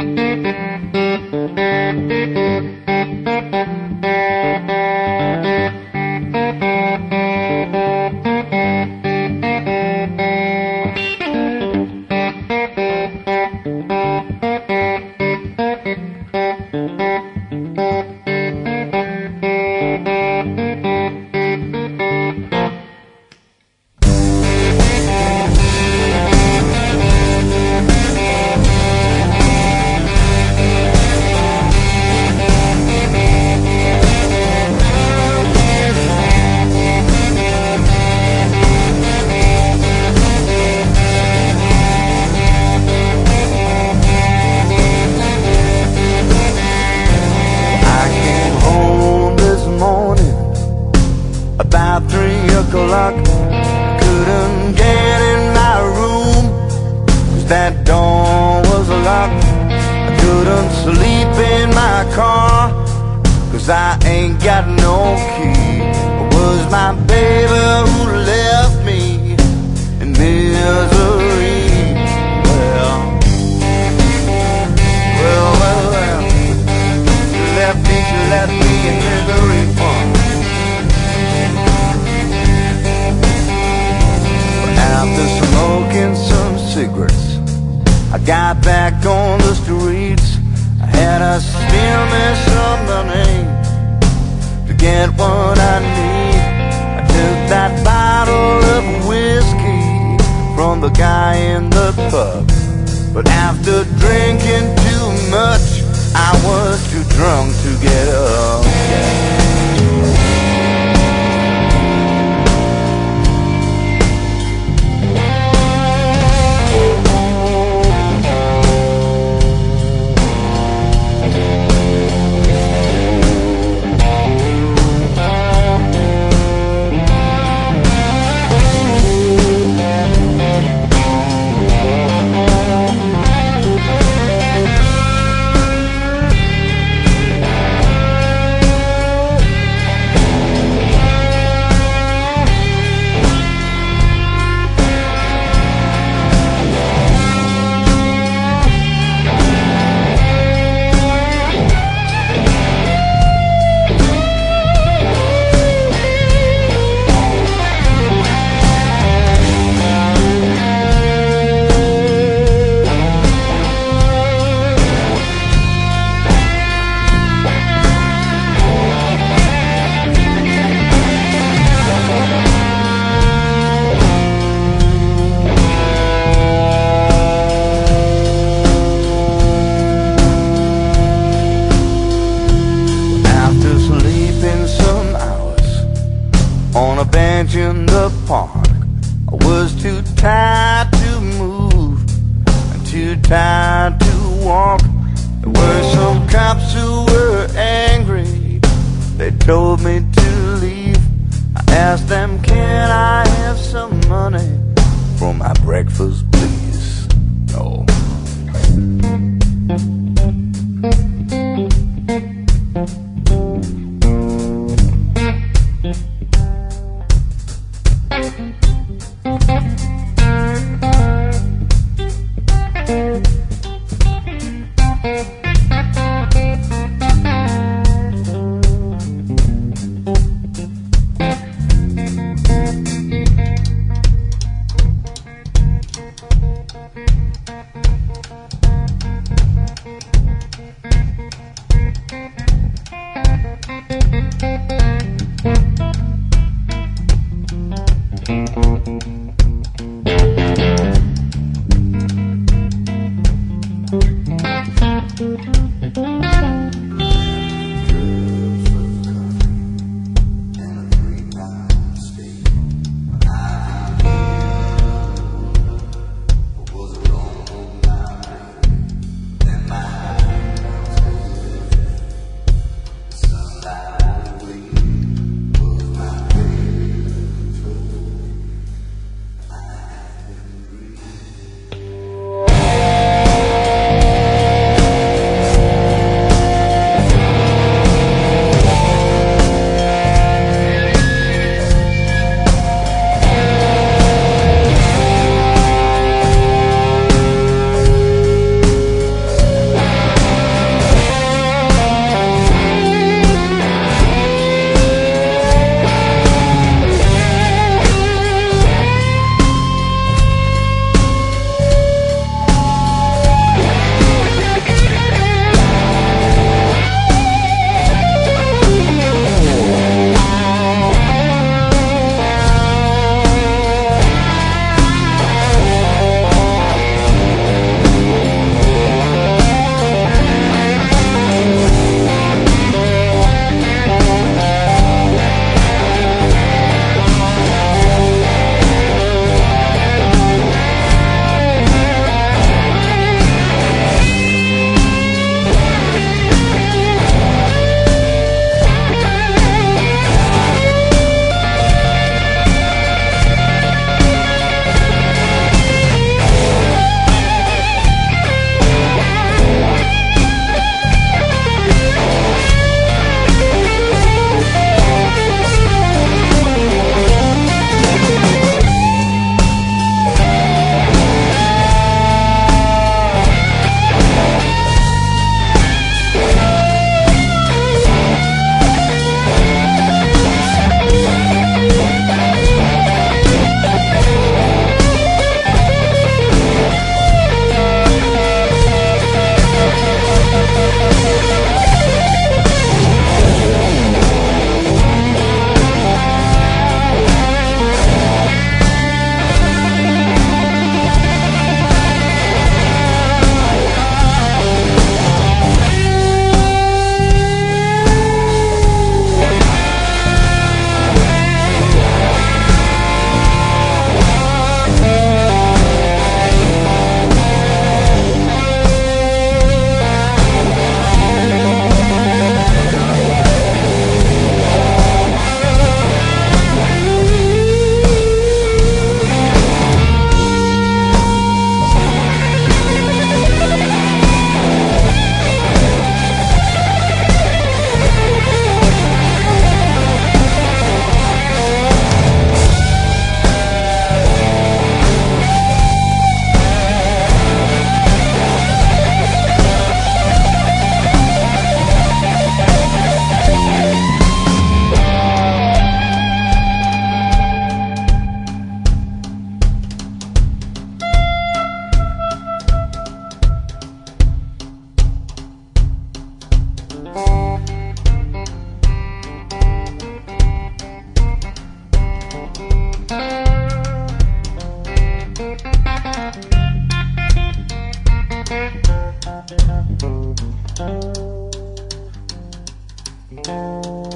About 3 o'clock, couldn't get in my room, 'cause that door was locked. I couldn't sleep in my car, 'cause I ain't got no key. It was my baby who left me in misery. Well, she left me in misery. After smoking some cigarettes, I got back on the streets. I had to steal me some money to get what I need. I took that bottle of whiskey from the guy in the pub, but after drinking too much, I was too drunk to get up. On a bench in the park, I was too tired to move and too tired to walk. There were some cops who were angry. They told me to leave. I asked them, can I have some money for my breakfast, please? No. Thank